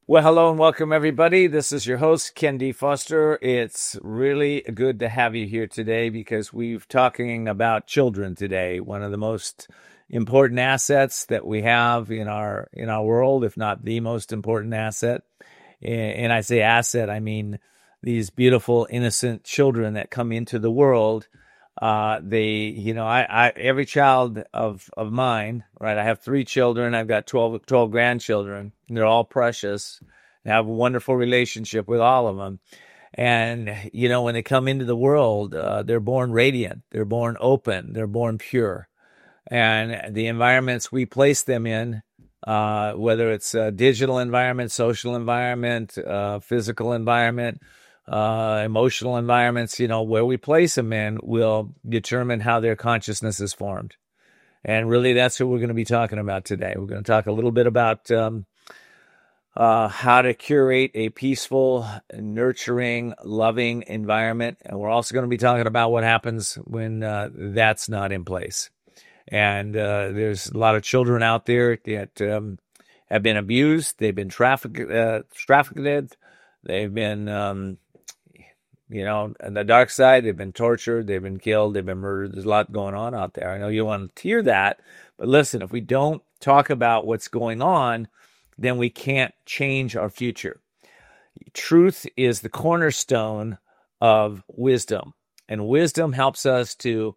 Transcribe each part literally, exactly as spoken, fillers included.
Well, hello and welcome, everybody. This is your host, Ken D. Foster. It's really good to have you here today because we're talking about children today, one of the most important assets that we have in our in our world, if not the most important asset. And I say asset, I mean these beautiful, innocent children that come into the world. Uh, they, you know, I, I every child of of mine, right? I have three children. I've got twelve, twelve grandchildren. They're all precious. I have a wonderful relationship with all of them. And, you know, when they come into the world, uh, they're born radiant. They're born open. They're born pure. And the environments we place them in, uh, whether it's a digital environment, social environment, uh, physical environment, uh, emotional environments, you know, where we place them in will determine how their consciousness is formed. And really, that's what we're going to be talking about today. We're going to talk a little bit about um, uh, how to curate a peaceful, nurturing, loving environment. And we're also going to be talking about what happens when uh, that's not in place. And uh, there's a lot of children out there that um, have been abused. They've been trafficked, uh, trafficked. They've been, um, you know, on the dark side, they've been tortured. They've been killed. They've been murdered. There's a lot going on out there. I know you want to hear that. But listen, if we don't talk about what's going on, then we can't change our future. Truth is the cornerstone of wisdom. And wisdom helps us to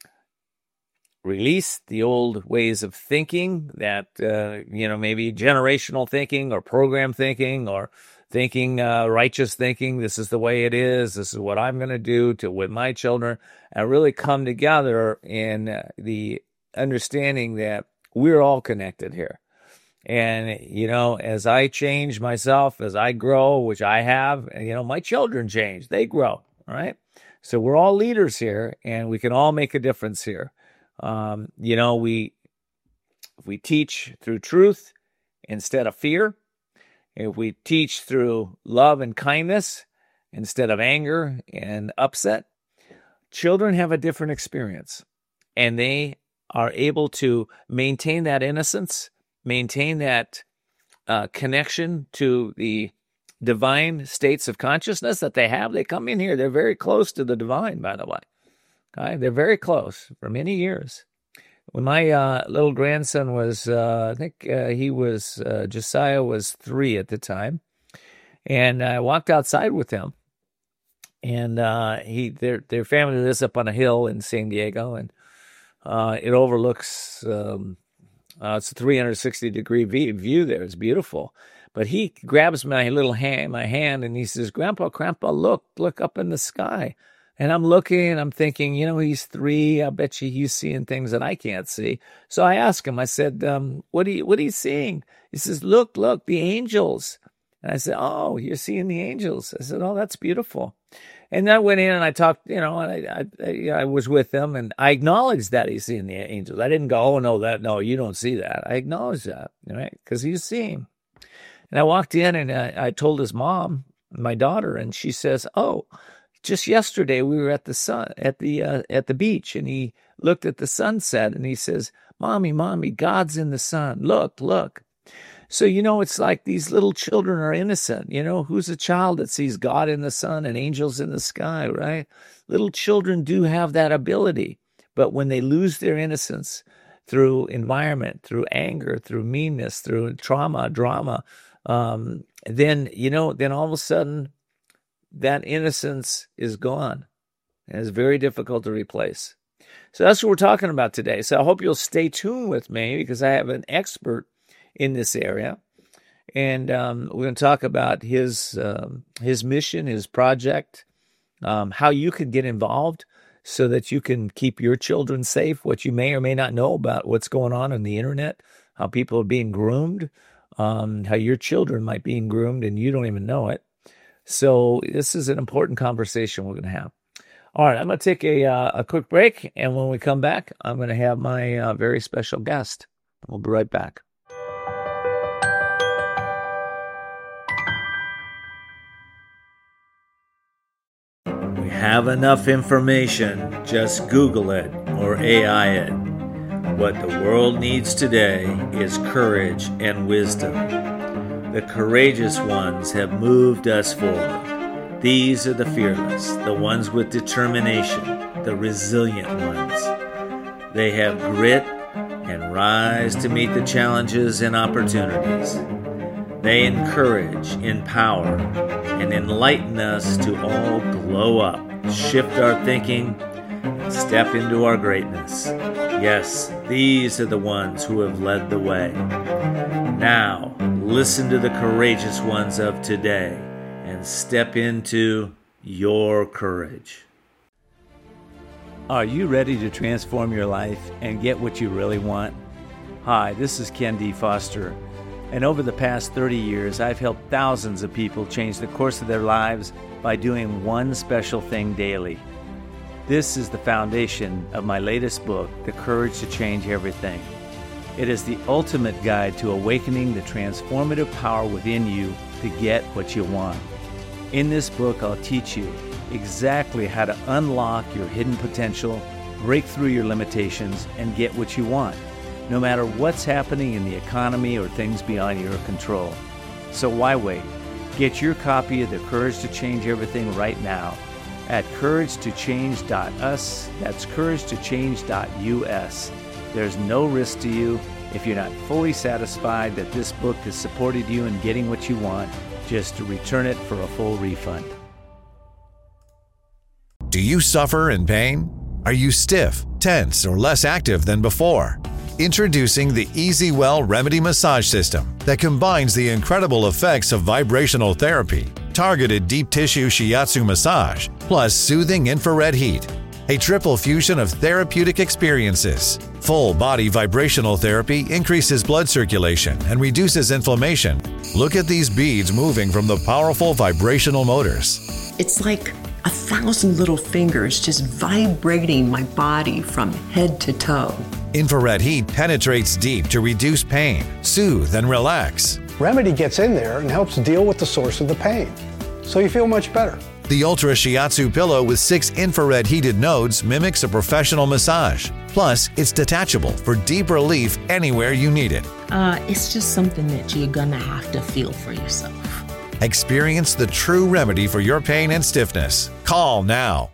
release the old ways of thinking that, uh, you know, maybe generational thinking or program thinking or thinking, uh, righteous thinking. This is the way it is. This is what I'm going to do to with my children, and really come together in uh, the understanding that we're all connected here. And, you know, as I change myself, as I grow, which I have, you know, my children change, they grow, all right? So we're all leaders here, and we can all make a difference here. Um, you know, we if we teach through truth instead of fear, if we teach through love and kindness instead of anger and upset, children have a different experience, and they are able to maintain that innocence, maintain that uh, connection to the divine states of consciousness that they have. They come in here, they're very close to the divine, by the way. Okay? They're very close for many years. When my uh, little grandson was, uh, I think uh, he was, uh, Josiah was three at the time, and I walked outside with him, and uh, he their their family lives up on a hill in San Diego, and uh, it overlooks, um, uh, it's a three hundred sixty degree view there. It's beautiful. But he grabs my little hand, my hand, and he says, "Grandpa, Grandpa, look, look up in the sky." And I'm looking and I'm thinking, you know, he's three. I bet you he's seeing things that I can't see. So I asked him, I said, um, what are you, what are you seeing? He says, look, look, the angels. And I said, oh, you're seeing the angels. I said, oh, that's beautiful. And I went in and I talked, you know, and I, I, I was with him, and I acknowledged that he's seeing the angels. I didn't go, oh, no, that, no, you don't see that. I acknowledged that, right? Because he's seeing. And I walked in and I, I told his mom, my daughter, and she says, oh, just yesterday we were at the sun at the uh, at the beach, and he looked at the sunset and he says, "Mommy, mommy, God's in the sun. Look, look." So, you know, it's like these little children are innocent. You know, who's a child that sees God in the sun and angels in the sky, right? Little children do have that ability, but when they lose their innocence through environment, through anger, through meanness, through trauma, drama, um, then you know, then all of a sudden, that innocence is gone, and it's very difficult to replace. So that's what we're talking about today. So I hope you'll stay tuned with me, because I have an expert in this area, and um, we're going to talk about his um, his mission, his project, um, how you can get involved so that you can keep your children safe, what you may or may not know about what's going on on the internet, how people are being groomed, um, how your children might be being groomed and you don't even know it. So this is an important conversation we're going to have. All right, I'm going to take a uh, a quick break, and when we come back, I'm going to have my uh, very special guest. We'll be right back. We have enough information. Just Google it or A I it. What the world needs today is courage and wisdom. The courageous ones have moved us forward. These are the fearless, the ones with determination, the resilient ones. They have grit and rise to meet the challenges and opportunities. They encourage, empower, and enlighten us to all glow up, shift our thinking, and step into our greatness. Yes, these are the ones who have led the way. Now, listen to the courageous ones of today and step into your courage. Are you ready to transform your life and get what you really want? Hi, this is Ken D. Foster, and over the past thirty years, I've helped thousands of people change the course of their lives by doing one special thing daily. This is the foundation of my latest book, The Courage to Change Everything. It is the ultimate guide to awakening the transformative power within you to get what you want. In this book, I'll teach you exactly how to unlock your hidden potential, break through your limitations, and get what you want, no matter what's happening in the economy or things beyond your control. So why wait? Get your copy of The Courage to Change Everything right now at courage to change dot u s. That's courage to change dot u s. There's no risk to you. If you're not fully satisfied that this book has supported you in getting what you want, just to return it for a full refund. Do you suffer in pain? Are you stiff, tense, or less active than before? Introducing the EasyWell Remedy Massage System that combines the incredible effects of vibrational therapy, targeted deep tissue shiatsu massage, plus soothing infrared heat. A triple fusion of therapeutic experiences. Full body vibrational therapy increases blood circulation and reduces inflammation. Look at these beads moving from the powerful vibrational motors. It's like a thousand little fingers just vibrating my body from head to toe. Infrared heat penetrates deep to reduce pain, soothe, and relax. Remedy gets in there and helps deal with the source of the pain, so you feel much better. The Ultra Shiatsu pillow with six infrared heated nodes mimics a professional massage. Plus, it's detachable for deep relief anywhere you need it. Uh, it's just something that you're gonna have to feel for yourself. Experience the true remedy for your pain and stiffness. Call now.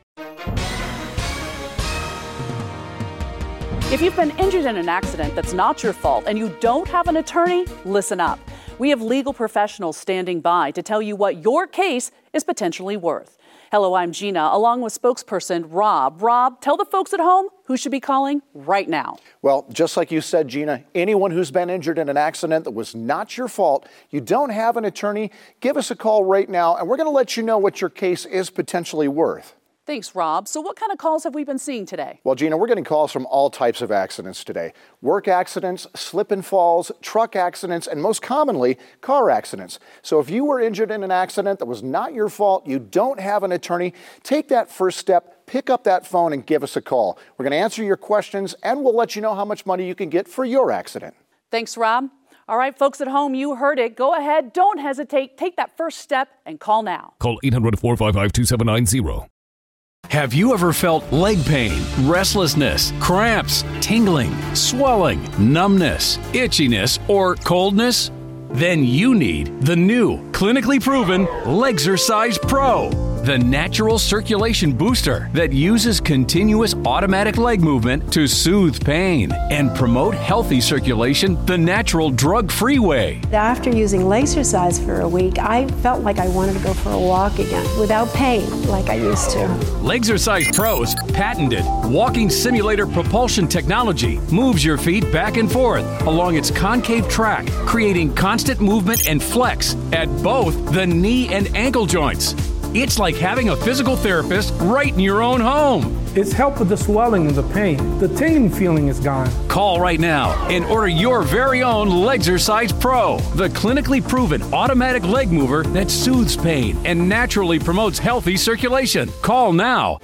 If you've been injured in an accident that's not your fault and you don't have an attorney, listen up. We have legal professionals standing by to tell you what your case is potentially worth. Hello, I'm Gina, along with spokesperson Rob. Rob, tell the folks at home who should be calling right now. Well, just like you said, Gina, anyone who's been injured in an accident that was not your fault, you don't have an attorney, give us a call right now, and we're going to let you know what your case is potentially worth. Thanks, Rob. So what kind of calls have we been seeing today? Well, Gina, we're getting calls from all types of accidents today. Work accidents, slip and falls, truck accidents, and most commonly, car accidents. So if you were injured in an accident that was not your fault, you don't have an attorney, take that first step, pick up that phone and give us a call. We're going to answer your questions and we'll let you know how much money you can get for your accident. Thanks, Rob. All right, folks at home, you heard it. Go ahead, don't hesitate, take that first step and call now. Call eight hundred, four five five, two seven nine zero. Have you ever felt leg pain, restlessness, cramps, tingling, swelling, numbness, itchiness, or coldness? Then you need the new, clinically proven Legzercise Pro, the natural circulation booster that uses continuous automatic leg movement to soothe pain and promote healthy circulation the natural drug-free way. After using Legzercise for a week, I felt like I wanted to go for a walk again without pain like I used to. Legzercise Pro's patented walking simulator propulsion technology moves your feet back and forth along its concave track, creating constant movement and flex at both the knee and ankle joints. It's like having a physical therapist right in your own home. It's helped with the swelling and the pain. The tingling feeling is gone. Call right now and order your very own Legzercise Pro, the clinically proven automatic leg mover that soothes pain and naturally promotes healthy circulation. Call now.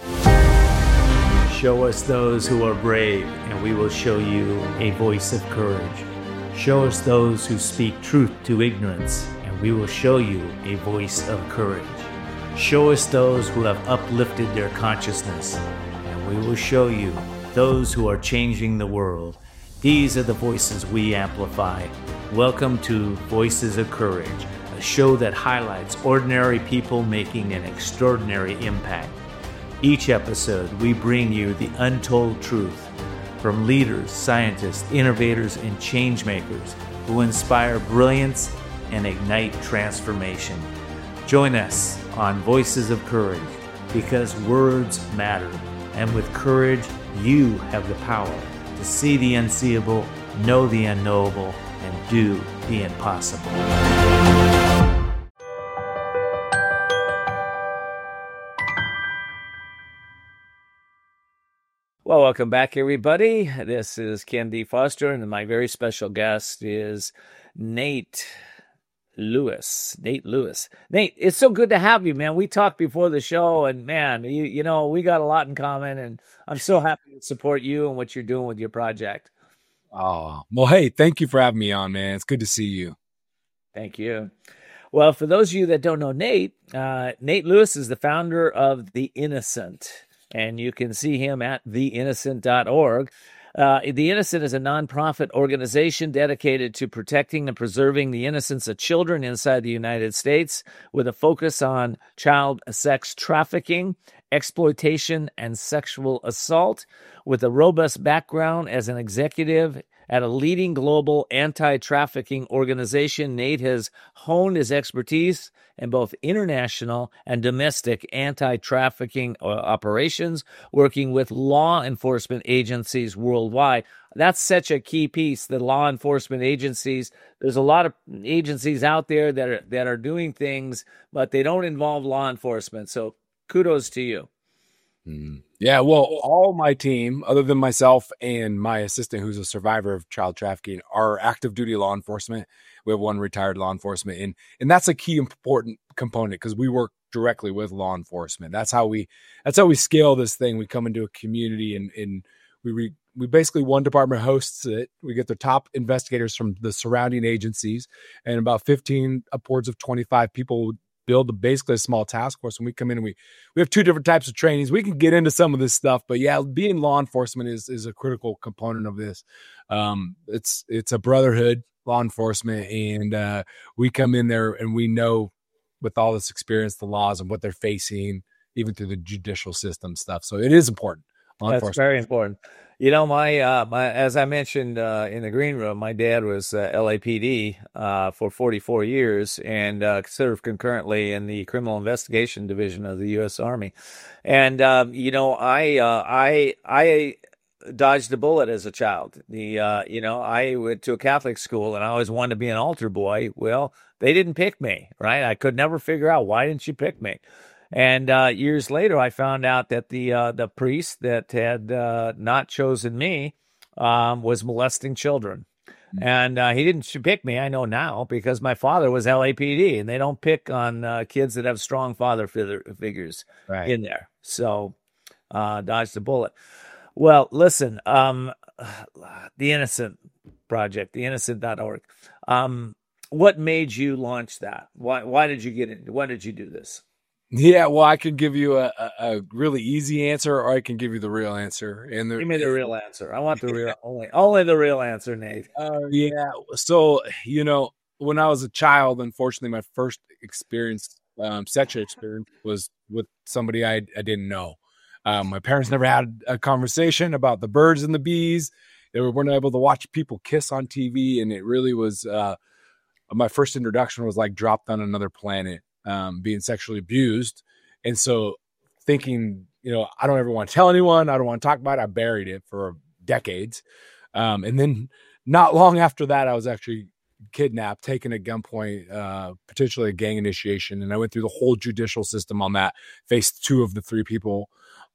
Show us those who are brave, and we will show you a voice of courage. Show us those who speak truth to ignorance, and we will show you a voice of courage. Show us those who have uplifted their consciousness, and we will show you those who are changing the world, These are the voices we amplify. Welcome to Voices of Courage, a show that highlights ordinary people making an extraordinary impact. Each episode, we bring you the untold truth from leaders, scientists, innovators, and changemakers who inspire brilliance and ignite transformation. Join us on Voices of Courage, because words matter, and with courage, you have the power to see the unseeable, know the unknowable, and do the impossible. Well, welcome back, everybody. This is Ken D. Foster, and my very special guest is Nate Lewis. Nate Lewis. Nate, it's so good to have you, man. We talked before the show, and man, you you know, we got a lot in common, and I'm so happy to support you and what you're doing with your project. Oh, well, hey, thank you for having me on, man. It's good to see you. Thank you. Well, for those of you that don't know Nate, uh, Nate Lewis is the founder of The Innocent, and you can see him at the innocent dot org. Uh, the Innocent is a nonprofit organization dedicated to protecting and preserving the innocence of children inside the United States, with a focus on child sex trafficking, exploitation, and sexual assault. With a robust background as an executive at a leading global anti-trafficking organization, Nate has honed his expertise in both international and domestic anti-trafficking operations, working with law enforcement agencies worldwide. That's such a key piece, the law enforcement agencies. There's a lot of agencies out there that are, that are doing things, but they don't involve law enforcement. So kudos to you. Mm. Yeah, well, all my team, other than myself and my assistant, who's a survivor of child trafficking, are active duty law enforcement. We have one retired law enforcement, and and that's a key important component because we work directly with law enforcement. That's how we that's how we scale this thing. We come into a community, and and we re, we basically one department hosts it. We get the top investigators from the surrounding agencies, and about fifteen upwards of twenty-five people build basically a small task force. When we come in, and we we have two different types of trainings. We can get into some of this stuff, but yeah, being law enforcement is is a critical component of this. Um, it's it's a brotherhood, law enforcement, and uh, we come in there and we know with all this experience the laws and what they're facing, even through the judicial system stuff. So it is important. Law That's very important. You know, my, uh, my, as I mentioned uh, in the green room, my dad was uh, L A P D uh, for forty-four years and uh, served concurrently in the Criminal Investigation Division of the U S Army. And um, you know, I, uh, I, I dodged a bullet as a child. The, uh, you know, I went to a Catholic school, and I always wanted to be an altar boy. Well, they didn't pick me, right? I could never figure out, why didn't you pick me? And uh, years later, I found out that the uh, the priest that had uh, not chosen me um, was molesting children. Mm-hmm. And uh, he didn't pick me, I know now, because my father was L A P D, and they don't pick on uh, kids that have strong father figures right. in there. So uh, dodged the bullet. Well, listen, um, the Innocent Project, the innocent dot org. Um, what made you launch that? Why Why did you get in? Why did you do this? Yeah, well, I can give you a, a, a really easy answer, or I can give you the real answer. And the, give me the real answer. I want the real, only, only the real answer, Nate. Uh, yeah. So, you know, when I was a child, unfortunately, my first experience, um, sexual experience, was with somebody I, I didn't know. Um, my parents never had a conversation about the birds and the bees. They weren't able to watch people kiss on T V, and it really was. Uh, my first introduction was like dropped on another planet. Um, being sexually abused. And so thinking, you know, I don't ever want to tell anyone. I don't want to talk about it. I buried it for decades. Um, and then not long after that, I was actually kidnapped, taken at gunpoint, uh, potentially a gang initiation. And I went through the whole judicial system on that, faced two of the three people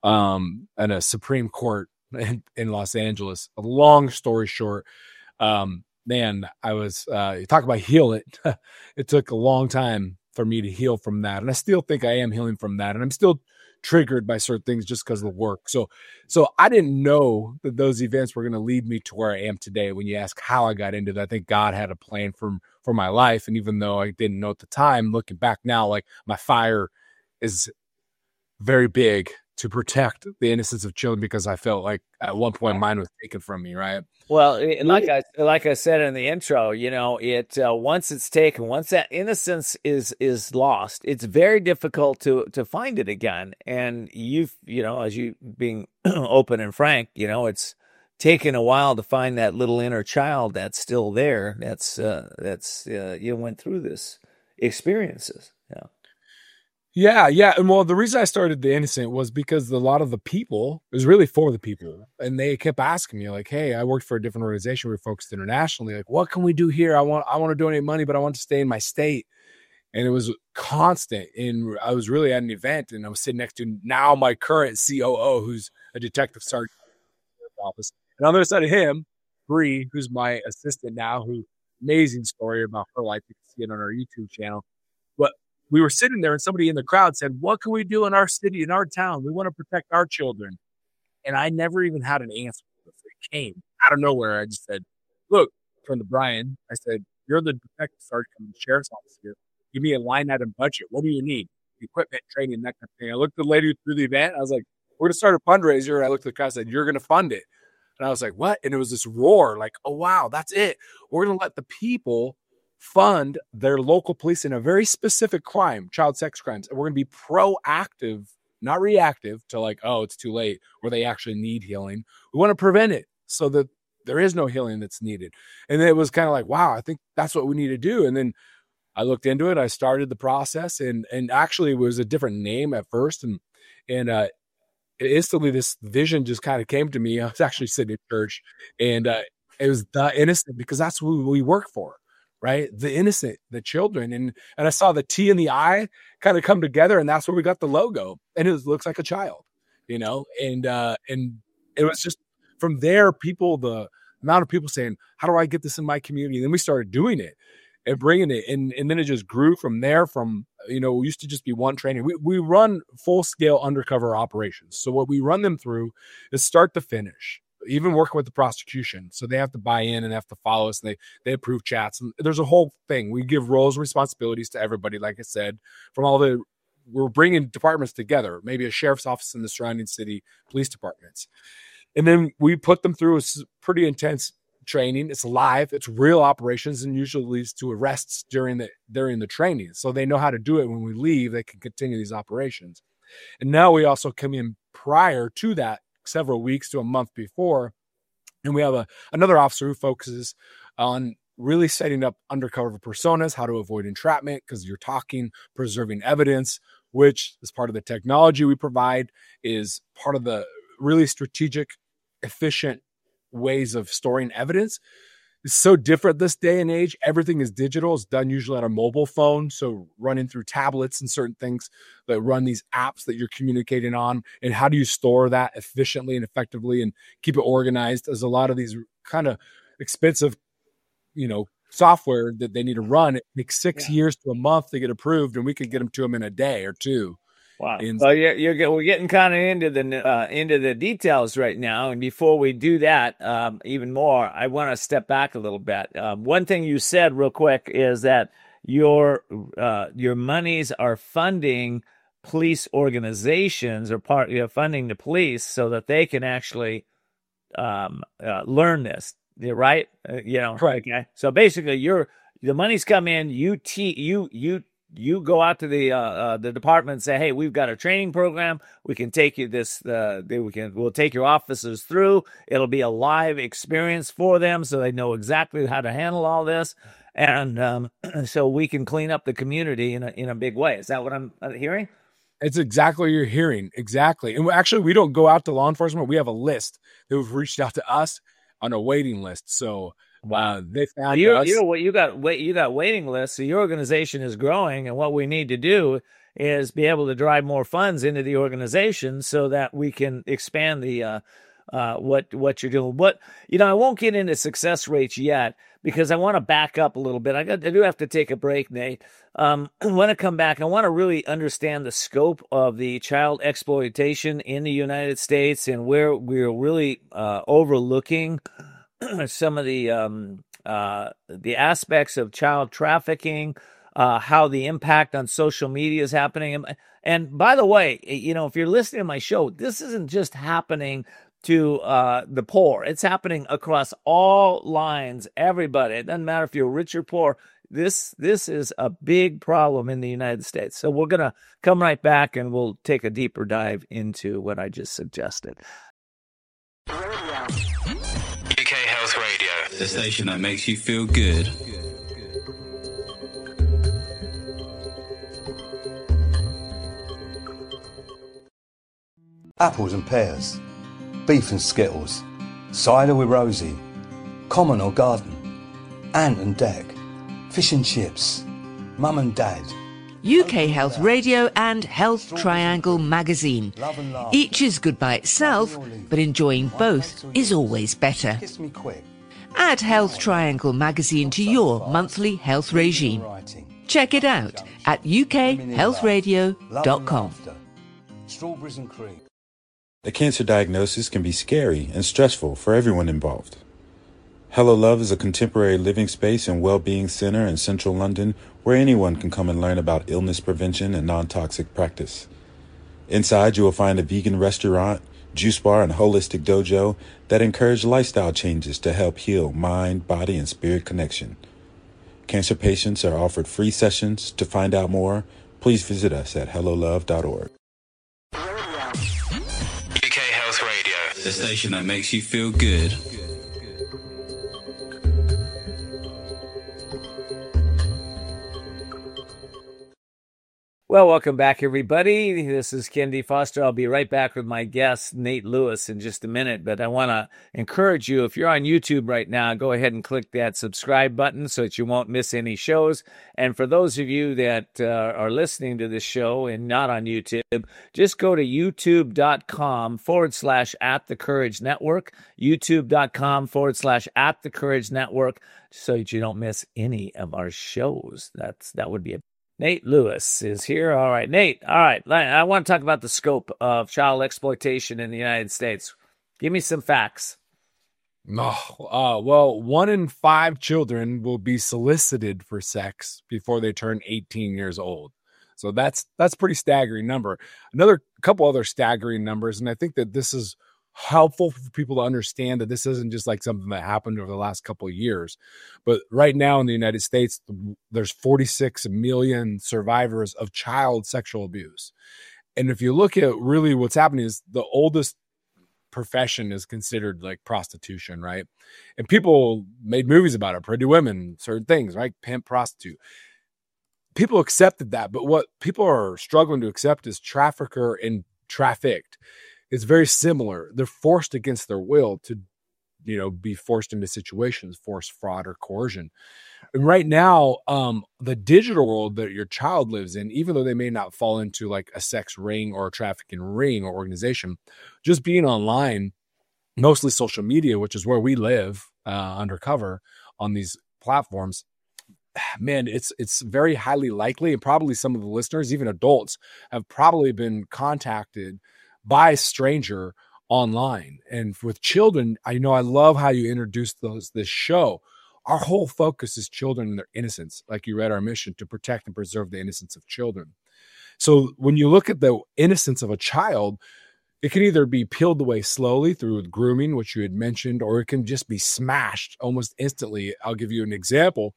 um, in a Supreme Court in, in Los Angeles. A long story short, um, man, I was, uh, you talk about heal it. It took a long time for me to heal from that. And I still think I am healing from that. And I'm still triggered by certain things just because of the work. So, so I didn't know that those events were going to lead me to where I am today. When you ask how I got into that, I think God had a plan for, for my life. And even though I didn't know at the time, looking back now, like my fire is very big to protect the innocence of children because I felt like at one point mine was taken from me, right? Well, it- like I like I said in the intro, you know, it uh, once it's taken, once that innocence is is lost, it's very difficult to to find it again. And you've, you know, as you being open and frank, you know, it's taken a while to find that little inner child that's still there. That's uh, that's uh, you went through this experiences. Yeah. Yeah, yeah. And well, the reason I started The Innocent was because a lot of the people, it was really for the people. And they kept asking me, like, hey, I worked for a different organization. We were focused internationally. Like, what can we do here? I want I want to donate money, but I want to stay in my state. And it was constant. And I was really at an event, and I was sitting next to now my current C O O, who's a detective sergeant in the office. And on the other side of him, Bree, who's my assistant now, who amazing story about her life. You can see it on our YouTube channel. But we were sitting there and somebody in the crowd said, what can we do in our city, in our town? We want to protect our children. And I never even had an answer. It came out of nowhere. I just said, look, turned to Brian. I said, you're the detective sergeant from the sheriff's office here. Give me a line item budget. What do you need? Equipment, training, that kind of thing. I looked at the lady through the event. I was like, we're going to start a fundraiser. And I looked at the crowd and said, you're going to fund it. And I was like, what? And it was this roar like, oh, wow, that's it. We're going to let the people fund their local police in a very specific crime, child sex crimes. And we're going to be proactive, not reactive to like, oh, it's too late, or they actually need healing. We want to prevent it so that there is no healing that's needed. And then it was kind of like, wow, I think that's what we need to do. And then I looked into it. I started the process, and and actually it was a different name at first. And, and, uh, instantly this vision just kind of came to me. I was actually sitting in church, and uh, it was The Innocent, because that's who we work for, right? The innocent, the children. And and I saw the T and the I kind of come together, and that's where we got the logo. And it looks like a child, you know? And uh, and it was just from there, people, the amount of people saying, how do I get this in my community? And then we started doing it and bringing it. And, and then it just grew from there. From, you know, we used to just be one training. We, we run full scale undercover operations. So what we run them through is start to finish, even working with the prosecution. So they have to buy in and have to follow us, and they, they approve chats. And there's a whole thing. We give roles and responsibilities to everybody. Like I said, from all the, we're bringing departments together, maybe a sheriff's office in the surrounding city, police departments. And then we put them through a pretty intense training. It's live, it's real operations, and usually leads to arrests during the during the training. So they know how to do it. When we leave, they can continue these operations. And now we also come in prior to that, several weeks to a month before, and we have a another officer who focuses on really setting up undercover personas, how to avoid entrapment, because you're talking, preserving evidence, which is part of the technology we provide, is part of the really strategic, efficient ways of storing evidence. It's so different this day and age. Everything is digital. It's done usually on a mobile phone. So running through tablets and certain things that run these apps that you're communicating on. And how do you store that efficiently and effectively and keep it organized? There's a lot of these kind of expensive, you know, software that they need to run. It takes six yeah. years to a month to get approved, and we could get them to them in a day or two. Wow. Well, you're, you're, we're getting kind of into the uh, into the details right now. And before we do that, um, even more, I want to step back a little bit. Um, one thing you said real quick is that your uh, your monies are funding police organizations, or part you know, funding the police so that they can actually um, uh, learn this. Right? Uh, you know. Right. Okay. So basically, you're the money's come in. You te- you you. You go out to the uh, uh, the department and say, "Hey, we've got a training program. We can take you this. Uh, we can. We'll take your officers through. It'll be a live experience for them, so they know exactly how to handle all this, and um, so we can clean up the community in a in a big way." Is that what I'm hearing? It's exactly what you're hearing. Exactly. And actually, we don't go out to law enforcement. We have a list that have reached out to us on a waiting list. So. Wow, they found you, us. You know what you got? Wait, you got waiting lists. So your organization is growing, and what we need to do is be able to drive more funds into the organization so that we can expand the uh, uh, what what you're doing. But you know, I won't get into success rates yet because I want to back up a little bit. I got I do have to take a break, Nate. Um, I want to come back. I want to really understand the scope of the child exploitation in the United States and where we're really uh, overlooking some of the um, uh, the aspects of child trafficking, uh, how the impact on social media is happening. And, and by the way, you know, if you're listening to my show, this isn't just happening to uh, the poor. It's happening across all lines, everybody. It doesn't matter if you're rich or poor. This this is a big problem in the United States. So we're going to come right back and we'll take a deeper dive into what I just suggested. U K Health Radio, the station that makes you feel good. Apples and pears, beef and skittles, cider with Rosie, common or garden, ant and deck, fish and chips, mum and dad. U K Health Radio and Health Triangle magazine. Each is good by itself, but enjoying both is always better. Add Health Triangle magazine to your monthly health regime. Check it out at u k health radio dot com. Strawberries and cream. A cancer diagnosis can be scary and stressful for everyone involved. Hello Love is a contemporary living space and well-being center in central London where anyone can come and learn about illness prevention and non-toxic practice. Inside, you will find a vegan restaurant, juice bar, and holistic dojo that encourage lifestyle changes to help heal mind, body, and spirit connection. Cancer patients are offered free sessions. To find out more, please visit us at hello love dot org. U K Health Radio, the station that makes you feel good. Well, welcome back, everybody. This is Ken D. Foster. I'll be right back with my guest, Nate Lewis, in just a minute. But I want to encourage you, if you're on YouTube right now, go ahead and click that subscribe button so that you won't miss any shows. And for those of you that uh, are listening to this show and not on YouTube, just go to youtube.com forward slash at the Courage Network, youtube.com forward slash at the Courage Network, so that you don't miss any of our shows. That's That would be a Nate Lewis is here. All right, Nate. All right. I want to talk about the scope of child exploitation in the United States. Give me some facts. Oh, uh, well, one in five children will be solicited for sex before they turn eighteen years old. So that's that's a pretty staggering number. Another couple other staggering numbers, and I think that this is helpful for people to understand that this isn't just like something that happened over the last couple of years. But right now in the United States, there's forty-six million survivors of child sexual abuse. And if you look at really what's happening is the oldest profession is considered like prostitution, right? And people made movies about it, Pretty Women, certain things, right? Pimp, prostitute. People accepted that. But what people are struggling to accept is trafficker and trafficked. It's very similar. They're forced against their will to, you know, be forced into situations, forced fraud or coercion. And right now, um, the digital world that your child lives in, even though they may not fall into like a sex ring or a trafficking ring or organization, just being online, mostly social media, which is where we live uh, undercover on these platforms, man, it's it's very highly likely, and probably some of the listeners, even adults, have probably been contacted by a stranger online. And with children, I know I love how you introduced those this show. Our whole focus is children and their innocence. Like you read our mission to protect and preserve the innocence of children. So when you look at the innocence of a child, it can either be peeled away slowly through grooming, which you had mentioned, or it can just be smashed almost instantly. I'll give you an example.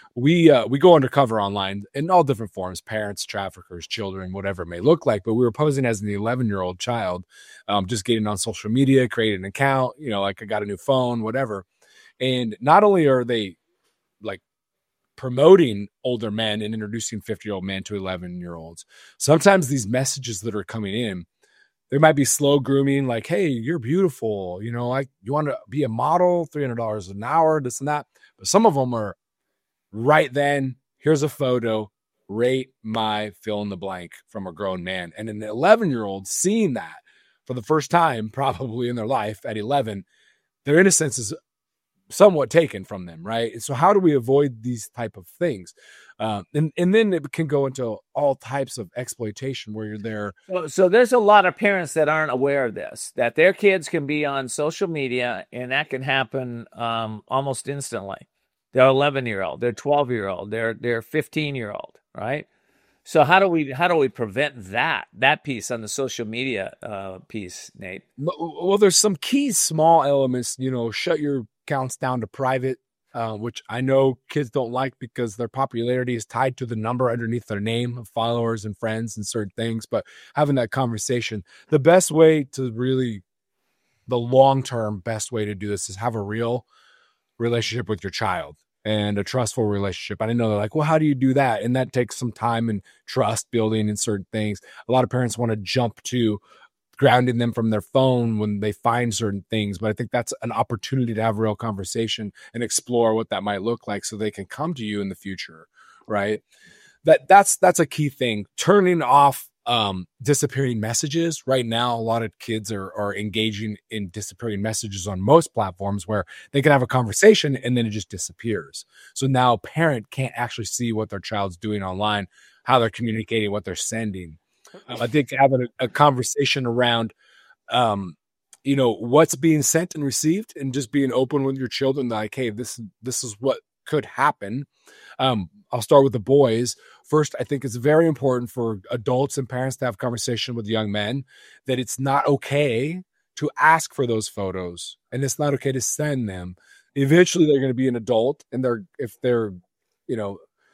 We uh, we go undercover online in all different forms, parents, traffickers, children, whatever it may look like. But we were posing as an eleven-year-old child, um, just getting on social media, creating an account, you know, like I got a new phone, whatever. And not only are they like promoting older men and introducing fifty-year-old men to eleven-year-olds, sometimes these messages that are coming in, there might be slow grooming, like, hey, you're beautiful. You know, like you want to be a model, three hundred dollars an hour, this and that. But some of them are right then, here's a photo, rate my fill in the blank from a grown man. And an eleven-year-old seeing that for the first time, probably in their life at eleven, their innocence is somewhat taken from them, right? And so how do we avoid these type of things? Um, and, and then it can go into all types of exploitation where you're there. So, so there's a lot of parents that aren't aware of this, that their kids can be on social media and that can happen um, almost instantly. their eleven year old, their twelve year old, their their fifteen year old, right? So how do we how do we prevent that that piece on the social media uh, piece, Nate? Well, there's some key small elements. You know, shut your accounts down to private, uh, which I know kids don't like because their popularity is tied to the number underneath their name of followers and friends and certain things. But having that conversation, the best way to really, the long term best way to do this is have a real relationship with your child. And a trustful relationship. I know they're like, well, how do you do that? And that takes some time and trust building and certain things. A lot of parents want to jump to grounding them from their phone when they find certain things. But I think that's an opportunity to have a real conversation and explore what that might look like so they can come to you in the future, right? That that's that's a key thing. Turning off um, disappearing messages. Right now, a lot of kids are are engaging in disappearing messages on most platforms where they can have a conversation and then it just disappears. So now a parent can't actually see what their child's doing online, how they're communicating, what they're sending. Um, I think having a, a conversation around, um, you know, what's being sent and received, and just being open with your children, like, hey, this this is what could happen. Um, I'll start with the boys. First, I think it's very important for adults and parents to have conversation with young men that it's not okay to ask for those photos, and it's not okay to send them. Eventually, they're going to be an adult, and they're if they're, you know,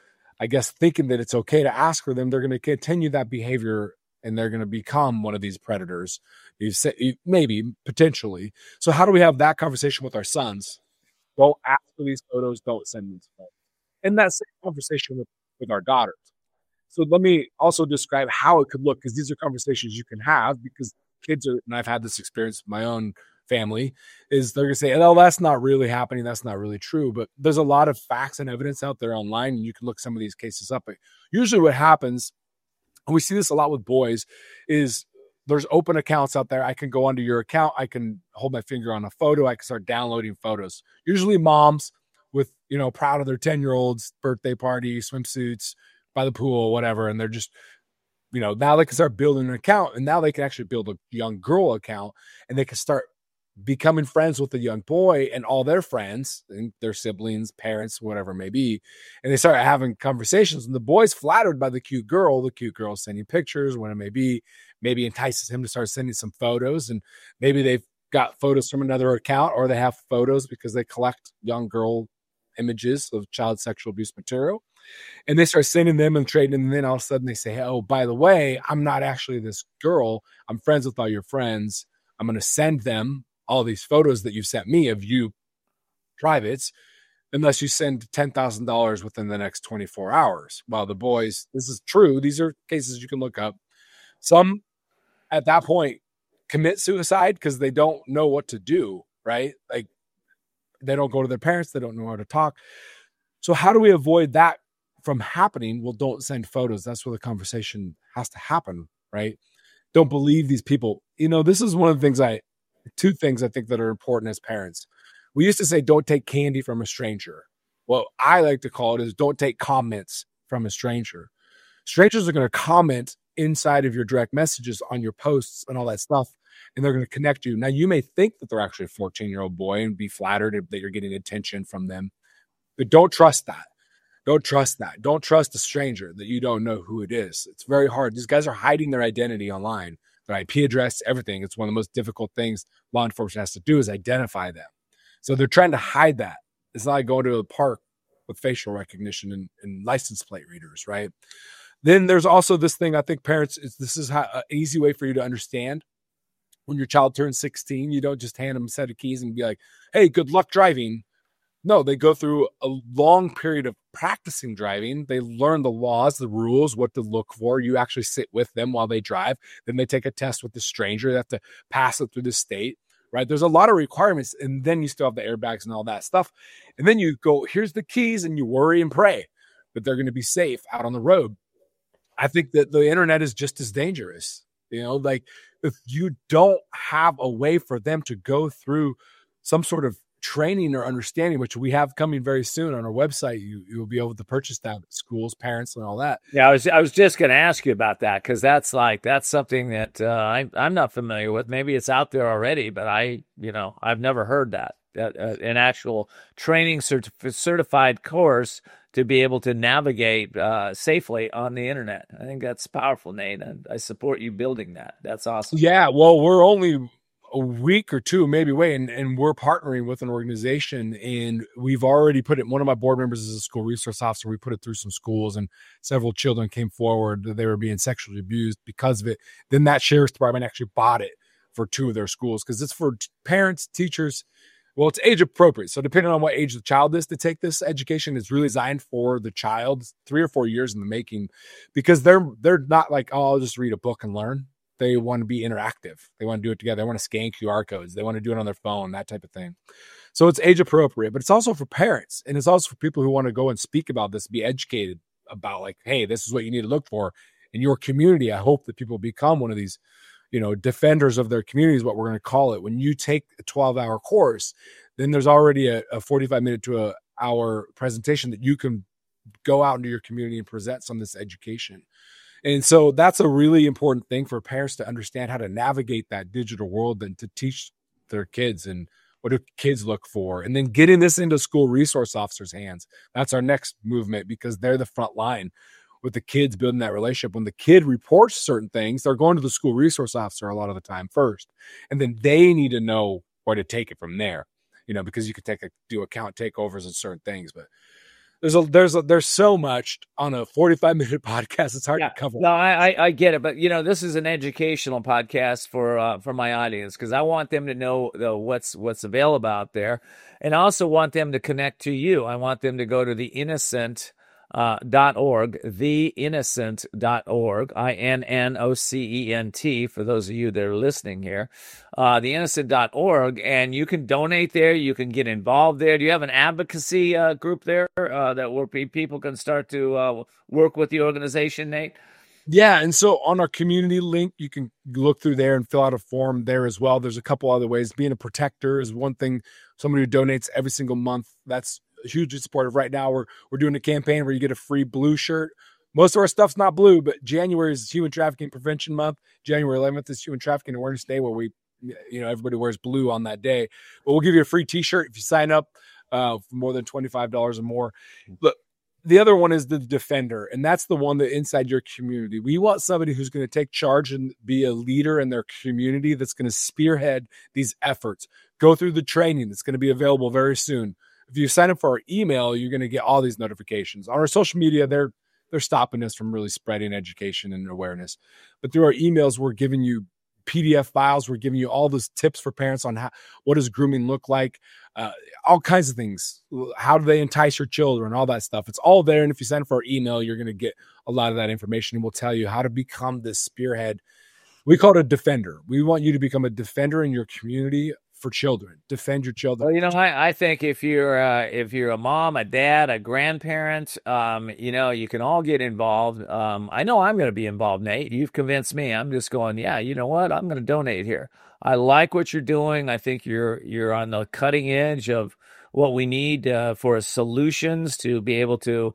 I guess thinking that it's okay to ask for them, they're going to continue that behavior, and they're going to become one of these predators. You say maybe potentially. So, how do we have that conversation with our sons? Don't ask for these photos. Don't send these photos. And that same conversation with, with our daughters. So let me also describe how it could look, because these are conversations you can have, because kids are, and I've had this experience with my own family, is they're going to say, oh, that's not really happening. That's not really true. But there's a lot of facts and evidence out there online, and you can look some of these cases up. But usually what happens, and we see this a lot with boys, is there's open accounts out there. I can go onto your account. I can hold my finger on a photo. I can start downloading photos. Usually moms with, you know, proud of their ten-year-old's birthday party, swimsuits, by the pool, whatever. And they're just, you know, now they can start building an account, and now they can actually build a young girl account, and they can start becoming friends with the young boy and all their friends and their siblings, parents, whatever it may be. And they start having conversations, and the boy's flattered by the cute girl. The cute girl sending pictures, when it may be, maybe entices him to start sending some photos. And maybe they've got photos from another account, or they have photos because they collect young girl images of child sexual abuse material. And they start sending them and trading. And then all of a sudden they say, oh, by the way, I'm not actually this girl. I'm friends with all your friends. I'm going to send them all these photos that you sent me of you privates, unless you send ten thousand dollars within the next twenty-four hours. While the boys, this is true. These are cases you can look up. Some at that point commit suicide because they don't know what to do, right? Like they don't go to their parents. They don't know how to talk. So how do we avoid that from happening? Well, don't send photos. That's where the conversation has to happen, right? Don't believe these people. You know, this is one of the things I, two things I think that are important as parents. We used to say, don't take candy from a stranger. What I like to call it is don't take comments from a stranger. Strangers are going to comment inside of your direct messages on your posts and all that stuff, and they're going to connect you. Now, you may think that they're actually a fourteen-year-old boy and be flattered that you're getting attention from them, but don't trust that. Don't trust that. Don't trust a stranger that you don't know who it is. It's very hard. These guys are hiding their identity online, their I P address, everything. It's one of the most difficult things law enforcement has to do is identify them. So they're trying to hide that. It's not like going to a park with facial recognition and, and license plate readers, right? Then there's also this thing, I think parents, it's, this is how, an easy way for you to understand. When your child turns sixteen, you don't just hand them a set of keys and be like, hey, good luck driving. No, they go through a long period of practicing driving. They learn the laws, the rules, what to look for. You actually sit with them while they drive. Then they take a test with the stranger. They have to pass it through the state, right? There's a lot of requirements. And then you still have the airbags and all that stuff. And then you go, here's the keys, and you worry and pray that they're going to be safe out on the road. I think that the internet is just as dangerous. You know, like if you don't have a way for them to go through some sort of training or understanding, which we have coming very soon on our website, you you will be able to purchase that at schools, parents, and all that. Yeah, I was I was just going to ask you about that, because that's like that's something that uh, I I'm not familiar with. Maybe it's out there already, but I you know I've never heard that uh, uh, an actual training certif- certified course to be able to navigate uh, safely on the internet. I think that's powerful, Nate, and I support you building that. That's awesome. Yeah, well, we're only a week or two maybe away, and, and we're partnering with an organization, and we've already put it. One of my board members is a school resource officer. We put it through some schools, and several children came forward that they were being sexually abused because of it. Then that sheriff's department actually bought it for two of their schools because it's for t- parents, teachers. Well, it's age appropriate. So depending on what age the child is to take this education, it's really designed for the child, three or four years in the making, because they're they're not like, oh, I'll just read a book and learn. They want to be interactive. They want to do it together. They want to scan Q R codes. They want to do it on their phone, that type of thing. So it's age appropriate, but it's also for parents. And it's also for people who want to go and speak about this, be educated about like, hey, this is what you need to look for in your community. I hope that people become one of these, you know, defenders of their community is what we're going to call it. When you take a twelve hour course, then there's already a, a forty-five minute to a hour presentation that you can go out into your community and present some of this education. And so that's a really important thing for parents to understand how to navigate that digital world and to teach their kids and what do kids look for, and then getting this into school resource officers' hands. That's our next movement because they're the front line with the kids building that relationship. When the kid reports certain things, they're going to the school resource officer a lot of the time first, and then they need to know where to take it from there, you know, because you could take a, do account takeovers and certain things, but there's a, there's a, there's so much on a forty-five minute podcast. It's hard yeah. to cover. No, I, I, I get it. But you know, this is an educational podcast for, uh, for my audience, because I want them to know the, what's, what's available out there. And I also want them to connect to you. I want them to go to the innocent, uh, dot org, the innocent dot org, I N N O C E N T, for those of you that are listening here, uh, the innocent dot org, and you can donate there. You can get involved there. Do you have an advocacy uh, group there uh, that where people can start to uh, work with the organization, Nate? Yeah, and so on our community link, you can look through there and fill out a form there as well. There's a couple other ways. Being a protector is one thing. Somebody who donates every single month, that's hugely supportive. Right now, we're we're doing a campaign where you get a free blue shirt. Most of our stuff's not blue, but January is Human Trafficking Prevention Month. January eleventh is Human Trafficking Awareness Day, where we, you know, everybody wears blue on that day. But we'll give you a free T-shirt if you sign up uh, for more than twenty-five dollars or more. Look, the other one is the defender, and that's the one that inside your community. We want somebody who's going to take charge and be a leader in their community that's going to spearhead these efforts, go through the training that's going to be available very soon. If you sign up for our email, you're going to get all these notifications. On our social media, they're they're stopping us from really spreading education and awareness. But through our emails, we're giving you P D F files. We're giving you all those tips for parents on how, what does grooming look like, uh, all kinds of things. How do they entice your children, all that stuff. It's all there. And if you sign up for our email, you're going to get a lot of that information, and we'll tell you how to become this spearhead. We call it a defender. We want you to become a defender in your community for children. Defend your children. Well, you know, I, I think if you're uh, if you're a mom, a dad, a grandparent, um, you know, you can all get involved. Um, I know I'm going to be involved, Nate. You've convinced me. I'm just going, yeah, you know what? I'm going to donate here. I like what you're doing. I think you're you're on the cutting edge of what we need uh, for solutions to be able to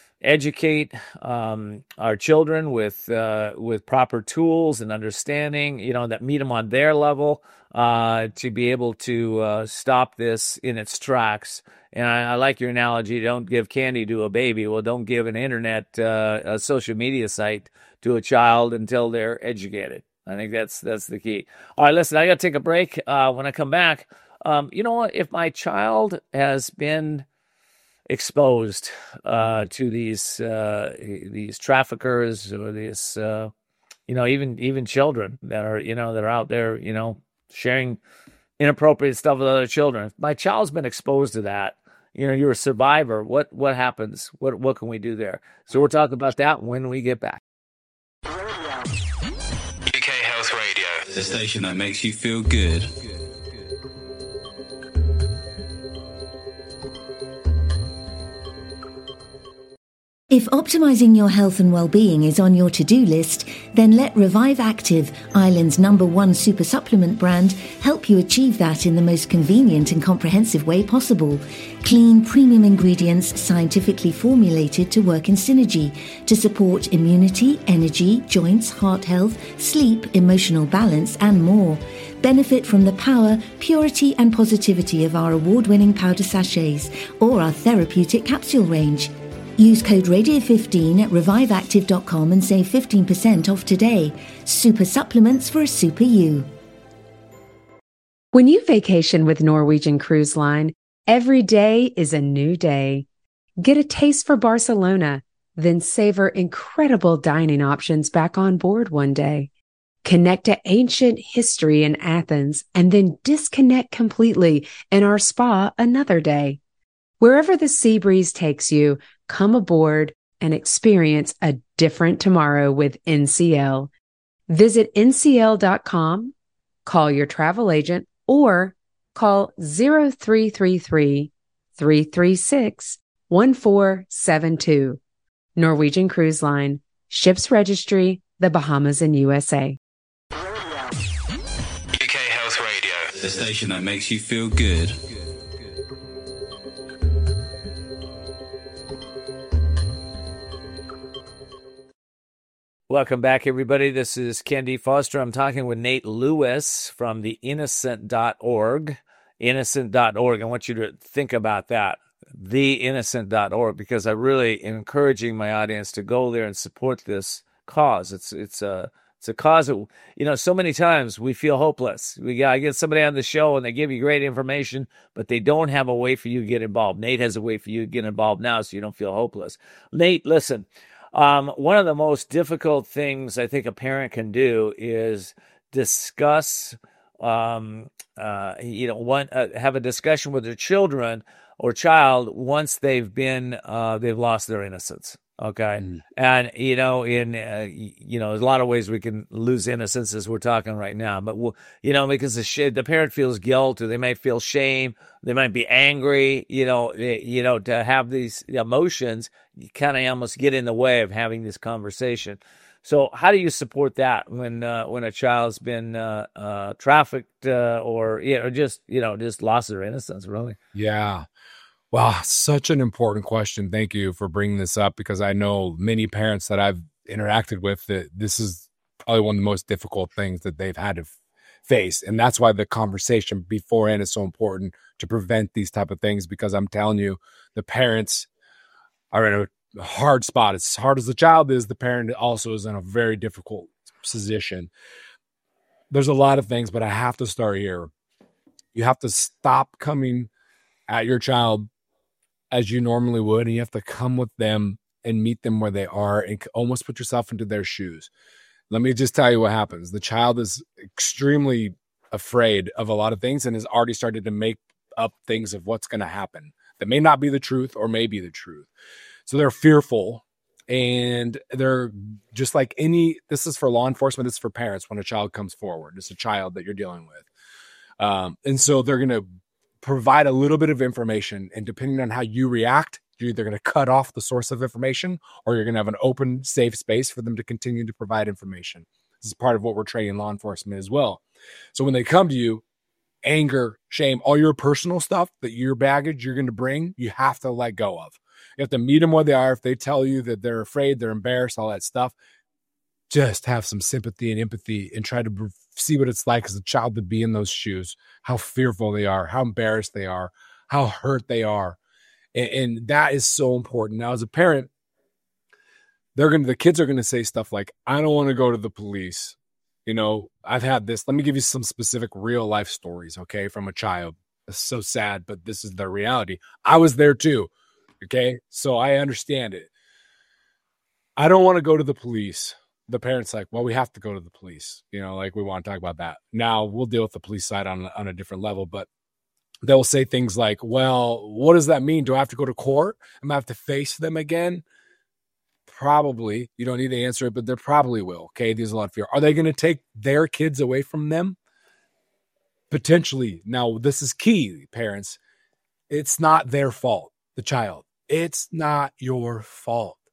educate um, our children with uh, with proper tools and understanding, you know, that meet them on their level, uh, to be able to uh, stop this in its tracks. And I, I like your analogy. Don't give candy to a baby. Well, don't give an internet, uh, a social media site to a child until they're educated. I think that's that's the key. All right, listen, I got to take a break. Uh, when I come back, um, you know what? If my child has been exposed uh, to these uh, these traffickers or these, uh, you know, even even children that are, you know, that are out there, you know, sharing inappropriate stuff with other children. If my child's been exposed to that, you know, you're a survivor. What what happens? What what can we do there? So we'll talk about that when we get back. U K Health Radio, the station that makes you feel good. If optimizing your health and well-being is on your to-do list, then let Revive Active, Ireland's number one super supplement brand, help you achieve that in the most convenient and comprehensive way possible. Clean, premium ingredients scientifically formulated to work in synergy to support immunity, energy, joints, heart health, sleep, emotional balance, and more. Benefit from the power, purity, and positivity of our award-winning powder sachets or our therapeutic capsule range. Use code radio fifteen at revive active dot com and save fifteen percent off today. Super supplements for a super you. When you vacation with Norwegian Cruise Line, every day is a new day. Get a taste for Barcelona, then savor incredible dining options back on board one day. Connect to ancient history in Athens and then disconnect completely in our spa another day. Wherever the sea breeze takes you, come aboard and experience a different tomorrow with N C L. Visit N C L dot com, call your travel agent, or call zero three three three, three three six, one four seven two. Norwegian Cruise Line, Ships Registry, the Bahamas and U S A. U K Health Radio, the station that makes you feel good. Welcome back, everybody. This is Ken D. Foster. I'm talking with Nate Lewis from the innocent dot org. innocent dot org. I want you to think about that, the innocent dot org, because I really am encouraging my audience to go there and support this cause. It's it's a it's a cause that, you know, so many times we feel hopeless. We got I get somebody on the show and they give you great information, but they don't have a way for you to get involved. Nate has a way for you to get involved now, so you don't feel hopeless. Nate, listen. Um, one of the most difficult things I think a parent can do is discuss, um, uh, you know, one, uh, have a discussion with their children or child once they've been, uh, they've lost their innocence. Okay. Mm. And, you know, in, uh, you know, there's a lot of ways we can lose innocence as we're talking right now, but, we'll, you know, because the, sh- the parent feels guilt, or they might feel shame, they might be angry, you know, you know, to have these emotions, you kind of almost get in the way of having this conversation. So how do you support that when, uh, when a child's been, uh, uh, trafficked, uh, or, you know, just, you know, just lost their innocence, really? Yeah. Wow, such an important question. Thank you for bringing this up, because I know many parents that I've interacted with that this is probably one of the most difficult things that they've had to f- face. And that's why the conversation beforehand is so important to prevent these type of things, because I'm telling you, the parents are in a hard spot. As hard as the child is, the parent also is in a very difficult position. There's a lot of things, but I have to start here. You have to stop coming at your child as you normally would, and you have to come with them and meet them where they are and almost put yourself into their shoes. Let me just tell you what happens. The child is extremely afraid of a lot of things and has already started to make up things of what's going to happen that may not be the truth or may be the truth. So they're fearful, and they're just like any, this is for law enforcement, this is for parents when a child comes forward. It's a child that you're dealing with. Um, and so they're going to provide a little bit of information, and depending on how you react, you're either going to cut off the source of information, or you're going to have an open, safe space for them to continue to provide information. This is part of what we're training law enforcement as well. So when they come to you, anger, shame, all your personal stuff, that your baggage you're going to bring, you have to let go of. You have to meet them where they are. If they tell you that they're afraid, they're embarrassed, all that stuff, just have some sympathy and empathy and try to see what it's like as a child to be in those shoes, how fearful they are, how embarrassed they are, how hurt they are. And, and that is so important. Now, as a parent, they're going to, the kids are going to say stuff like, I don't want to go to the police. You know, I've had this. Let me give you some specific real life stories, okay, from a child. It's so sad, but this is the reality. I was there too, okay? So I understand it. I don't want to go to the police. The parent's like, well, we have to go to the police. You know, like, we want to talk about that. Now, we'll deal with the police side on, on a different level, but they'll say things like, well, what does that mean? Do I have to go to court? Am I have to face them again? Probably. You don't need to answer it, but they probably will. Okay, there's a lot of fear. Are they going to take their kids away from them? Potentially. Now, this is key, parents. It's not their fault, the child. It's not your fault.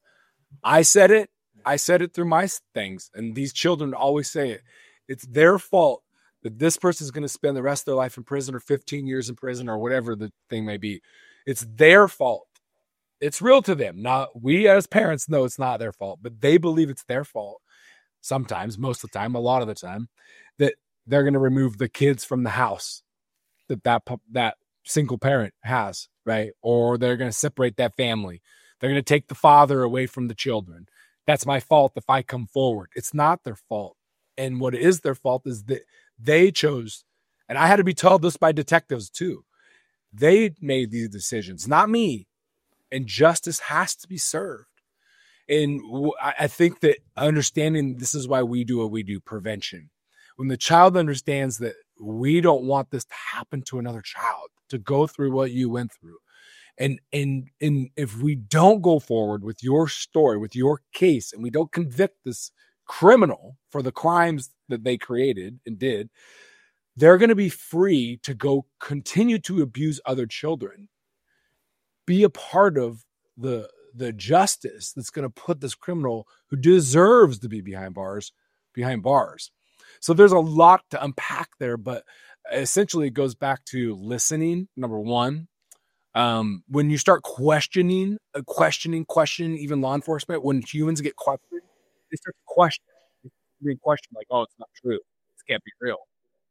I said it. I said it through my things. And these children always say it. It's their fault that this person is going to spend the rest of their life in prison or fifteen years in prison or whatever the thing may be. It's their fault. It's real to them. Not we as parents know it's not their fault, but they believe it's their fault. Sometimes, most of the time, a lot of the time, that they're going to remove the kids from the house that that, that single parent has, right? Or they're going to separate that family. They're going to take the father away from the children. That's my fault if I come forward. It's not their fault. And what is their fault is that they chose, and I had to be told this by detectives too. They made these decisions, not me. And justice has to be served. And I think that understanding this is why we do what we do, prevention. When the child understands that we don't want this to happen to another child, to go through what you went through. And, and, and if we don't go forward with your story, with your case, and we don't convict this criminal for the crimes that they created and did, they're going to be free to go continue to abuse other children. Be a part of the, the justice that's going to put this criminal who deserves to be behind bars, behind bars. So there's a lot to unpack there, but essentially it goes back to listening, number one. Um, when you start questioning, uh, questioning, questioning, even law enforcement, when humans get questioned, they start to question. Being questioned like, oh, it's not true. This can't be real.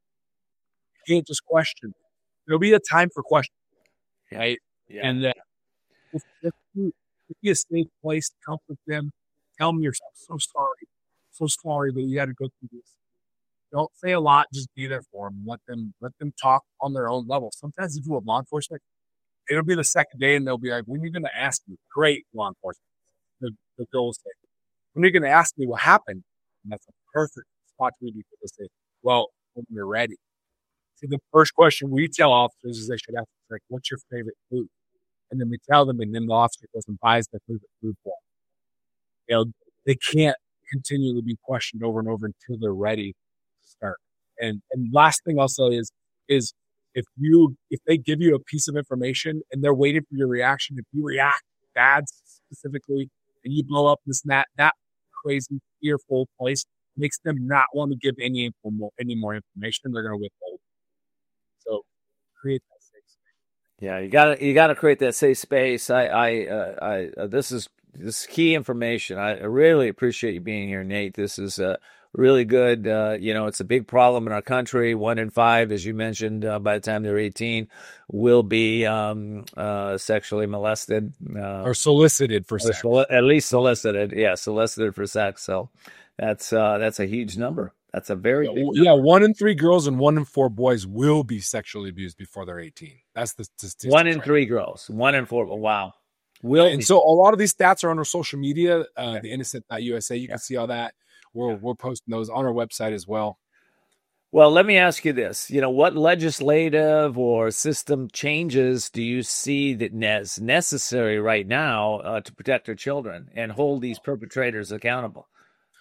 You can't just question. There'll be a time for questioning, right? Yeah. And uh, if, if, you, if you a safe place to comfort them, tell them you're so sorry, so sorry that you had to go through this. Don't say a lot. Just be there for them. Let them let them talk on their own level. Sometimes if you have law enforcement, it'll be the second day, and they'll be like, "When are you going to ask me?" Great law enforcement. The, the girl will say, "When are you going to ask me what happened?" And that's a perfect spot to be able to say, "Well, when you're ready." See, the first question we tell officers is they should ask, like, "What's your favorite food?" And then we tell them, and then the officer goes and buys their favorite food for them. You know, they can't continually be questioned over and over until they're ready to start. And and last thing also is is if you if they give you a piece of information and they're waiting for your reaction, if you react bad specifically and you blow up this and that, that crazy fearful place makes them not want to give any info, any more information. They're going to withhold. So create that safe space. Yeah, you got to you got to create that safe space. I I uh, I uh, this is this is key information. I, I really appreciate you being here, Nate. This is uh, really good. Uh, you know, it's a big problem in our country. One in five, as you mentioned, uh, by the time they're eighteen, will be um, uh, sexually molested uh, or solicited for sex. Soli- at least solicited, yeah, solicited for sex. So that's uh, that's a huge number. That's a very yeah, big number. Yeah, one in three girls and one in four boys will be sexually abused before they're eighteen. That's the statistics. One in right three now. girls, one in four. Wow. Will and so a lot of these stats are on our social media, uh, yeah. the innocent dot U S A. You yeah. can see all that. We're we're posting those on our website as well. Well, let me ask you this. You know, what legislative or system changes do you see that is necessary right now uh, to protect our children and hold these perpetrators accountable?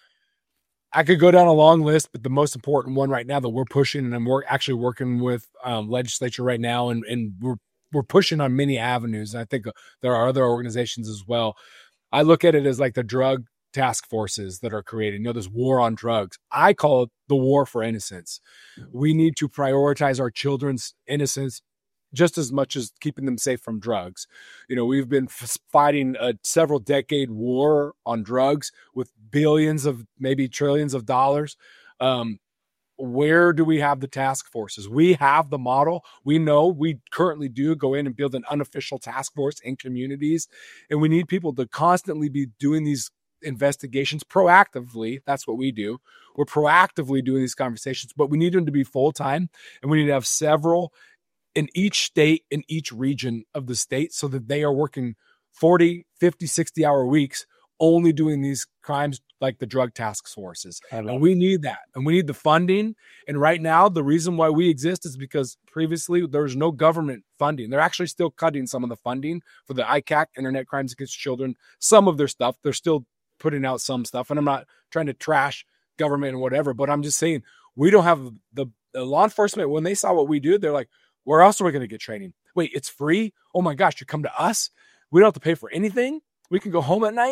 I could go down a long list, but the most important one right now that we're pushing, and I'm work, actually working with um, legislature right now, and, and we're we're pushing on many avenues. And I think there are other organizations as well. I look at it as like the drug task forces that are created. You know, this war on drugs. I call it the war for innocence. We need to prioritize our children's innocence just as much as keeping them safe from drugs. You know, we've been f- fighting a several decade war on drugs with billions of, maybe trillions of dollars. Um, where do we have the task forces? We have the model. We know we currently do go in and build an unofficial task force in communities. And we need people to constantly be doing these investigations proactively. That's what we do. We're proactively doing these conversations, but we need them to be full-time, and we need to have several in each state, in each region of the state, so that they are working forty, fifty, sixty hour weeks only doing these crimes like the drug task forces. And we need that. And we need the funding. And right now, the reason why we exist is because previously there was no government funding. They're actually still cutting some of the funding for the I C A C, Internet Crimes Against Children, some of their stuff. They're still putting out some stuff. And I'm not trying to trash government and whatever, but I'm just saying we don't have the, the law enforcement. When they saw what we do, they're like, where else are we going to get training? Wait, it's free? Oh my gosh, you come to us? We don't have to pay for anything? We can go home at night?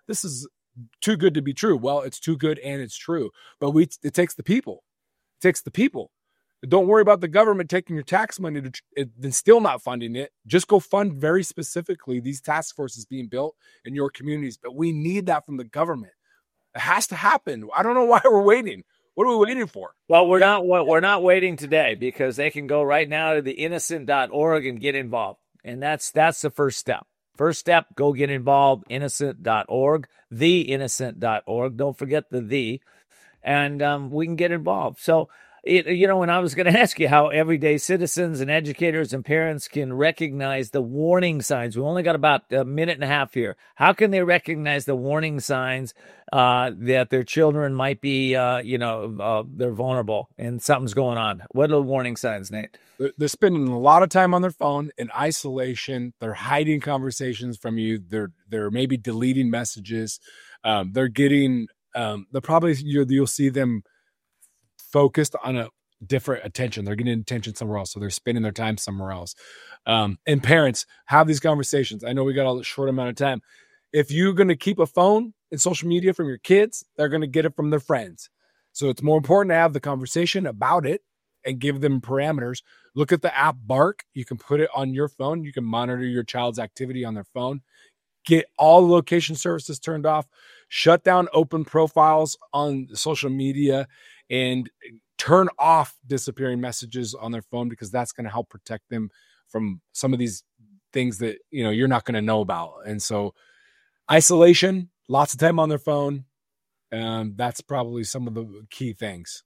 this is too good to be true. Well, it's too good and it's true. But we it takes the people. It takes the people. Don't worry about the government taking your tax money to, and still not funding it. Just go fund very specifically these task forces being built in your communities. But we need that from the government. It has to happen. I don't know why we're waiting. What are we waiting for? Well, we're not we're not waiting today, because they can go right now to the innocent dot org and get involved. And that's that's the first step. First step, go get involved, innocent dot org, the innocent dot org. Don't forget the the. And um, we can get involved. So, it, you know, and I was going to ask you how everyday citizens and educators and parents can recognize the warning signs. We only got about a minute and a half here. How can they recognize the warning signs uh, that their children might be, uh, you know, uh, they're vulnerable and something's going on? What are the warning signs, Nate? They're spending a lot of time on their phone in isolation. They're hiding conversations from you. They're they're maybe deleting messages. Um, they're getting. Um, they're probably you're, you'll see them focused on a different attention. They're getting attention somewhere else. So they're spending their time somewhere else. Um, and parents, have these conversations. I know we got a short amount of time. If you're going to keep a phone and social media from your kids, they're going to get it from their friends. So it's more important to have the conversation about it and give them parameters. Look at the app Bark. You can put it on your phone. You can monitor your child's activity on their phone. Get all location services turned off. Shut down open profiles on social media and turn off disappearing messages on their phone, because that's going to help protect them from some of these things that, you know, you're not going to know about. And so isolation, lots of time on their phone. Um, that's probably some of the key things.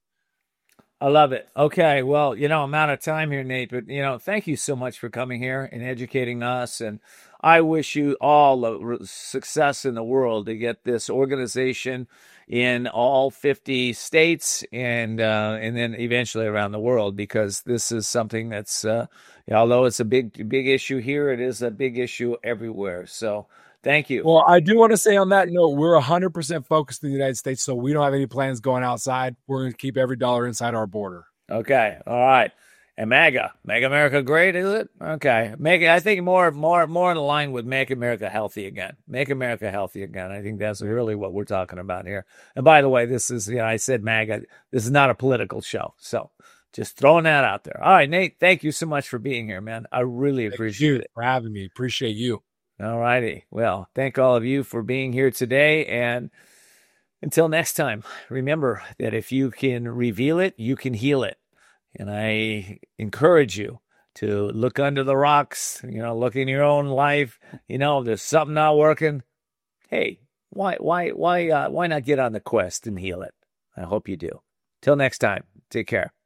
I love it. Okay. Well, you know, I'm out of time here, Nate, but, you know, thank you so much for coming here and educating us. And I wish you all the success in the world to get this organization in all fifty states and, uh, and then eventually around the world, because this is something that's, uh, although it's a big, big issue here, it is a big issue everywhere. So thank you. Well, I do want to say on that note, we're one hundred percent focused in the United States, so we don't have any plans going outside. We're going to keep every dollar inside our border. Okay. All right. And MAGA, Make America Great, is it? Okay. Make I think more, more, more in line with Make America Healthy Again. Make America Healthy Again. I think that's really what we're talking about here. And by the way, this is, you know, I said MAGA. This is not a political show. So just throwing that out there. All right, Nate, thank you so much for being here, man. I really Thank appreciate you it. for having me. Appreciate you. All righty. Well, thank all of you for being here today. And until next time, remember that if you can reveal it, you can heal it. And I encourage you to look under the rocks, you know, look in your own life. You know, if there's something not working, hey, why, why, why, uh, why not get on the quest and heal it? I hope you do. Till next time, take care.